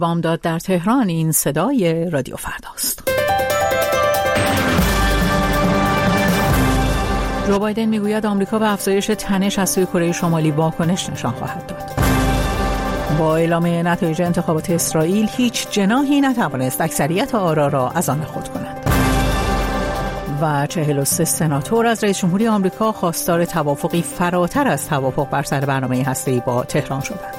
بامداد در تهران. این صدای رادیو فرداست. جو بایدن میگوید آمریکا به افزایش تنش از سوی کره شمالی واکنش نشان خواهد داد. با اعلام نتایج انتخابات اسرائیل هیچ جناحی نتوانست اکثریت آرا را از آن خود کند. و 43 سناتور از رئیس جمهوری آمریکا خواستار توافقی فراتر از توافق بر سر برنامه هسته‌ای با تهران شدند.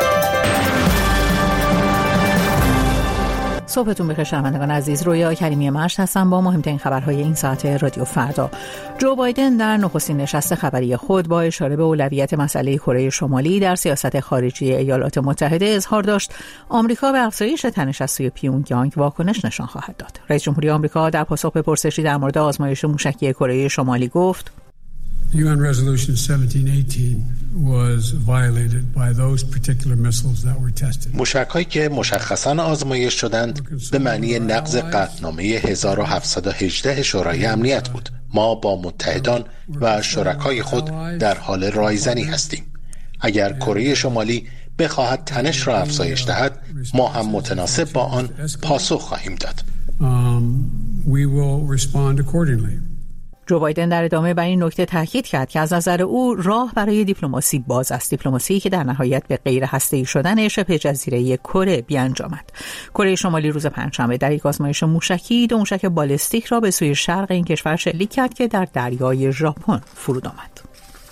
صبحتون بخیر شنوندگان عزیز. رویا کریمی مشت هستم با مهمترین خبرهای این ساعت رادیو فردا. جو بایدن در نخستین نشست خبری خود با اشاره به اولویت مسئله کره شمالی در سیاست خارجی ایالات متحده اظهار داشت آمریکا به افزایش تنش از سوی پیونگیانگ واکنش نشان خواهد داد. رئیس جمهوری آمریکا در پاسخ به پرسشی در مورد آزمایش موشکی کره شمالی گفت UN Resolution 1718 was violated by those particular missiles that were tested. موشک‌هایی که مشخصاً آزمایش شدند به معنی نقض قطعنامه 1718 شورای امنیت بود. ما با متحدان و شرکای خود در حال رایزنی هستیم. اگر کره شمالی بخواهد تنش را افزایش دهد، ما هم متناسب با آن پاسخ خواهیم داد. We will respond accordingly. جو بایدن در ادامه بر این نکته تاکید کرد که از نظر او راه برای دیپلماسی باز است، دیپلماسی که در نهایت به غیر هسته‌ای شدن شبه جزیره کره بیانجامد. کره شمالی روز پنجشنبه در یک آزمایش موشکی 2 موشک بالستیک را به سوی شرق این کشور شلیک کرد که در دریای ژاپن فرود آمد.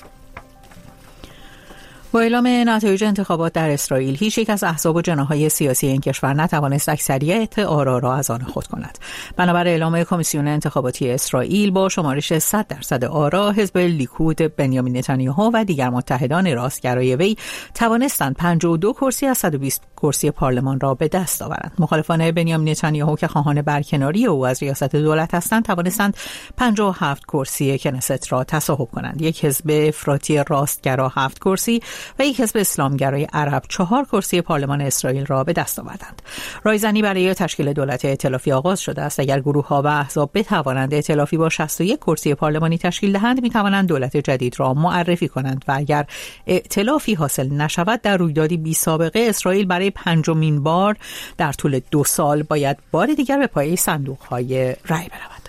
با اعلام نتایج انتخابات در اسرائیل هیچ یک از احزاب و جناح‌های سیاسی این کشور نتوانست اکثریت آرا را از آن خود کند. بنابر اعلام کمیسیون انتخاباتی اسرائیل با شمارش 100% آرا، حزب لیکود بنیامین نتانیاهو و دیگر متحدان راستگرای وی توانستند 52 کرسی از 120 کرسی پارلمان را به دست آورند. مخالفان بنیامین نتانیاهو که خواهان برکناری او از ریاست دولت هستند توانستند 57 کرسی کنست را تصاحب کنند. یک حزب افراطی راستگرا 7 کرسی و یک حزب اسلامگرای عرب 4 کرسی پارلمان اسرائیل را به دست آوردند. رایزنی برای تشکیل دولت ائتلافی آغاز شده است. اگر گروه‌ها و احزاب بتوانند ائتلافی با 61 کرسی پارلمانی تشکیل دهند، می‌توانند دولت جدید را معرفی کنند و اگر ائتلافی حاصل نشود، در رویدادی بی‌سابقه اسرائیل برای 5مین بار در طول 2 سال باید بار دیگر به پایه صندوق‌های رأی برود.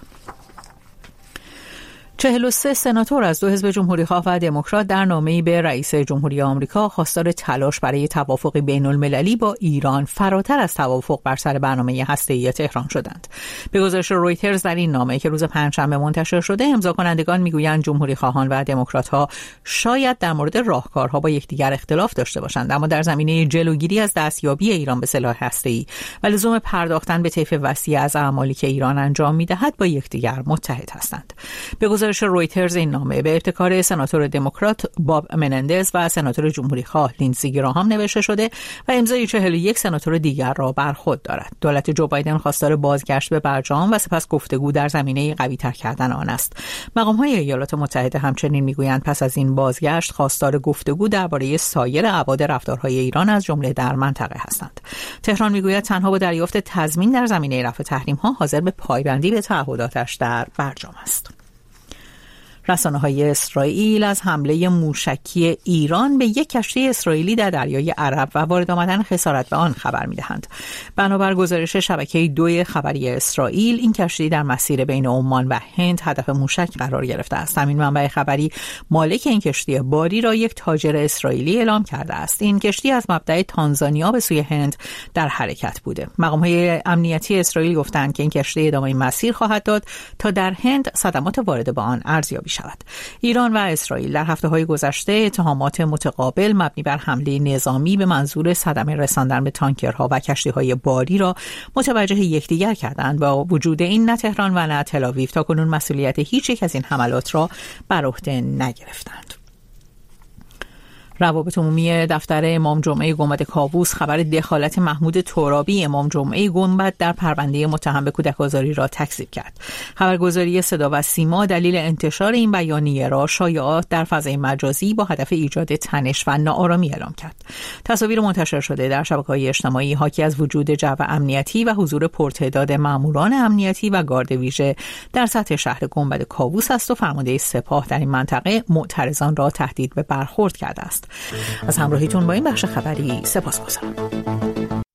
43 سناتور از 2 حزب جمهوری‌خواه و دموکرات در نامه‌ای به رئیس جمهوری آمریکا خواستار تلاش برای توافق بین‌المللی با ایران فراتر از توافق بر سر برنامه هسته‌ای تهران شدند. به گزارش رویترز در این نامه که روز پنجشنبه منتشر شده، امضا کنندگان میگویند جمهوری‌خواهان و دموکرات‌ها شاید در مورد راهکارها با یکدیگر اختلاف داشته باشند، اما در زمینه جلوگیری از دستیابی ایران به سلاح هسته‌ای و لزوم پرداختن به طیف وسیع از اعمالی که ایران انجام می‌دهد با یکدیگر متحد هستند. به گزارش رویترز این نامه به ابتکار سناتور دموکرات باب منندز و سناتور جمهوری‌خواه لیندزی گراهام نوشته شده و امضای 41 سناتور دیگر را بر خود دارد. دولت جو بایدن خواستار بازگشت به برجام و سپس گفتگو در زمینه قوی‌تر کردن آن است. مقام‌های ایالات متحده همچنین میگویند پس از این بازگشت خواستار گفتگو درباره سایر ابعاد رفتارهای ایران از جمله در منطقه هستند. تهران میگوید تنها با دریافت تضمین در زمینه رفع تحریم‌ها حاضر به پایبندی به تعهداتش در برجام است. رسانه‌های اسرائیل از حمله موشکی ایران به یک کشتی اسرائیلی در دریای عرب و وارد آمدن خسارت به آن خبر می‌دهند. بنابر گزارش شبکه 2 خبری اسرائیل، این کشتی در مسیر بین عمان و هند هدف موشک قرار گرفته است. همین منبع خبری مالک این کشتی باری را یک تاجر اسرائیلی اعلام کرده است. این کشتی از مبدأ تانزانیا به سوی هند در حرکت بوده. مقام‌های امنیتی اسرائیل گفتند که این کشتی ادامه مسیر خواهد داد تا در هند صدمات وارد به آن ارزیابی شود. ایران و اسرائیل در هفته‌های گذشته اتهامات متقابل مبنی بر حمله نظامی به منظور صدمه رساندن به تانکرها و کشتی‌های باری را متوجه یکدیگر کردند. با وجود این نه تهران و نه تل‌آویو تاکنون مسئولیت هیچ یک از این حملات را بر عهده نگرفتند. روابط عمومی دفتر امام جمعه گنبد کاووس خبر دخالت محمود ترابی امام جمعه گنبد در پرونده متهم به کودک‌آزاری را تکذیب کرد. خبرگزاری صدا و سیما دلیل انتشار این بیانیه را شایعات در فضای مجازی با هدف ایجاد تنش و ناآرامی اعلام کرد. تصاویر منتشر شده در شبکه‌های اجتماعی حاکی از وجود جو امنیتی و حضور پرتعداد ماموران امنیتی و گارد ویژه در سطح شهر گنبد کاووس است و فرمانده سپاه در این منطقه معترضان را تهدید به برخورد کرده است. از همراهیتون با این بخش خبری سپاسگزارم.